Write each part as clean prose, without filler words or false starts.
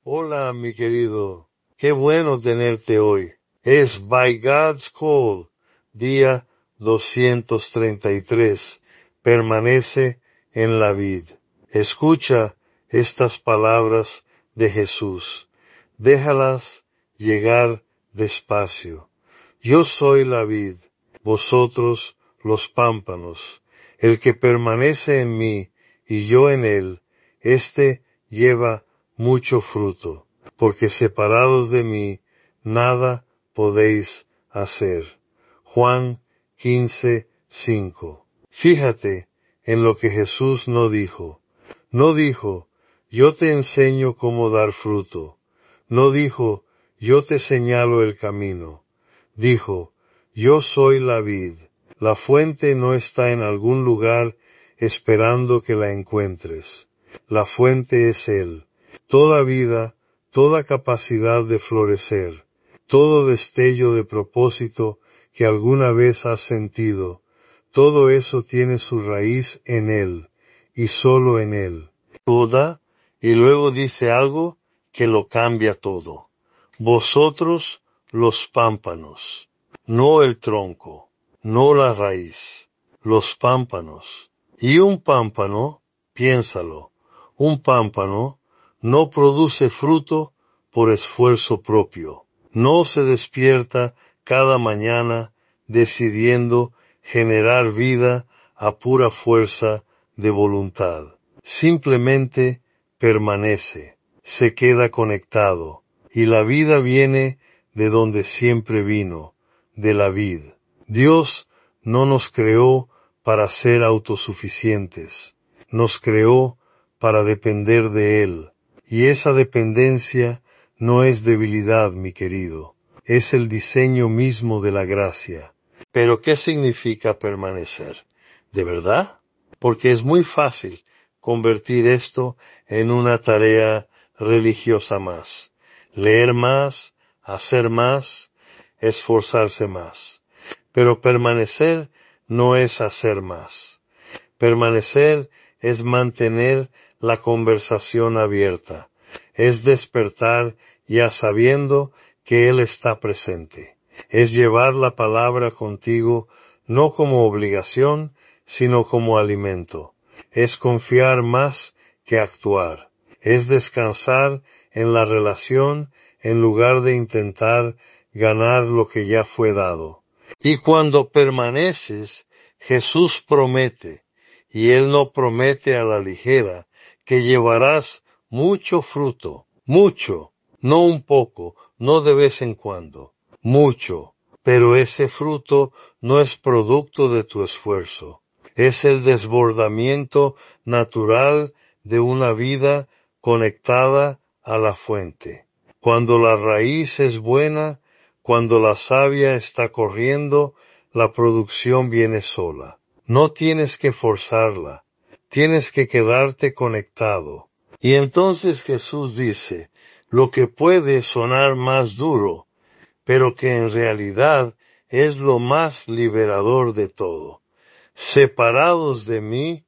Hola, mi querido. Qué bueno tenerte hoy. Es By God's Call, día 233. Permanece en la vid. Escucha estas palabras de Jesús. Déjalas llegar despacio. Yo soy la vid, vosotros los pámpanos. El que permanece en mí y yo en él, éste lleva mucho fruto, porque separados de mí nada podéis hacer. Juan 15:5. Fíjate en lo que Jesús no dijo. No dijo, yo te enseño cómo dar fruto. No dijo, yo te señalo el camino. Dijo, yo soy la vid. La fuente no está en algún lugar esperando que la encuentres. La fuente es Él. Toda vida, toda capacidad de florecer, todo destello de propósito que alguna vez has sentido, todo eso tiene su raíz en Él, y solo en Él. Toda, y luego dice algo que lo cambia todo. Vosotros los pámpanos, no el tronco, no la raíz, los pámpanos. Y un pámpano, piénsalo, un pámpano no produce fruto por esfuerzo propio. No se despierta cada mañana decidiendo generar vida a pura fuerza de voluntad. Simplemente permanece, se queda conectado, y la vida viene de donde siempre vino, de la vid. Dios no nos creó para ser autosuficientes, nos creó para depender de Él, y esa dependencia no es debilidad, mi querido, es el diseño mismo de la gracia. Pero ¿qué significa permanecer? ¿De verdad? Porque es muy fácil convertir esto en una tarea religiosa más. Leer más, hacer más, esforzarse más. Pero permanecer no es hacer más. Permanecer es mantener la conversación abierta. Es despertar ya sabiendo que Él está presente. Es llevar la palabra contigo no como obligación, sino como alimento. Es confiar más que actuar. Es descansar en la relación en lugar de intentar ganar lo que ya fue dado. Y cuando permaneces, Jesús promete, y Él no promete a la ligera, que llevarás mucho fruto, mucho, no un poco, no de vez en cuando, mucho. Pero ese fruto no es producto de tu esfuerzo, es el desbordamiento natural de una vida conectada a la fuente. Cuando la raíz es buena, cuando la savia está corriendo, la producción viene sola. No tienes que forzarla, tienes que quedarte conectado. Y entonces Jesús dice, lo que puede sonar más duro, pero que en realidad es lo más liberador de todo. Separados de mí,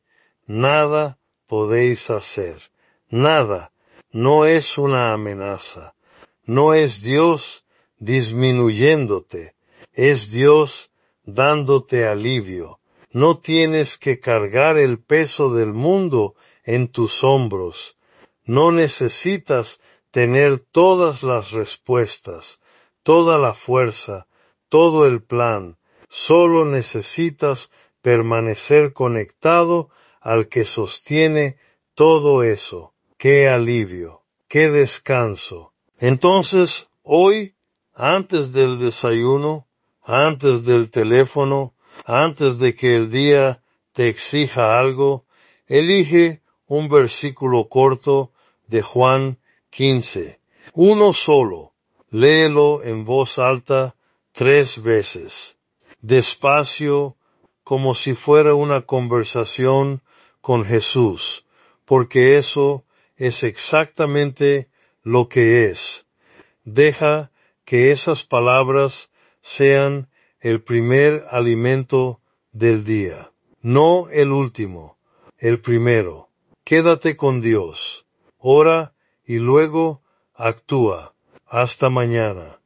nada podéis hacer. Nada. No es una amenaza. No es Dios disminuyéndote. Es Dios dándote alivio. No tienes que cargar el peso del mundo en tus hombros. No necesitas tener todas las respuestas, toda la fuerza, todo el plan. Solo necesitas permanecer conectado al que sostiene todo eso. ¡Qué alivio! ¡Qué descanso! Entonces, hoy, antes del desayuno, antes del teléfono, antes de que el día te exija algo, elige un versículo corto de Juan 15. Uno solo. Léelo en voz alta 3 veces. Despacio, como si fuera una conversación con Jesús, porque eso es exactamente lo que es. Deja que esas palabras sean el primer alimento del día, no el último, el primero. Quédate con Dios, ora y luego actúa. Hasta mañana.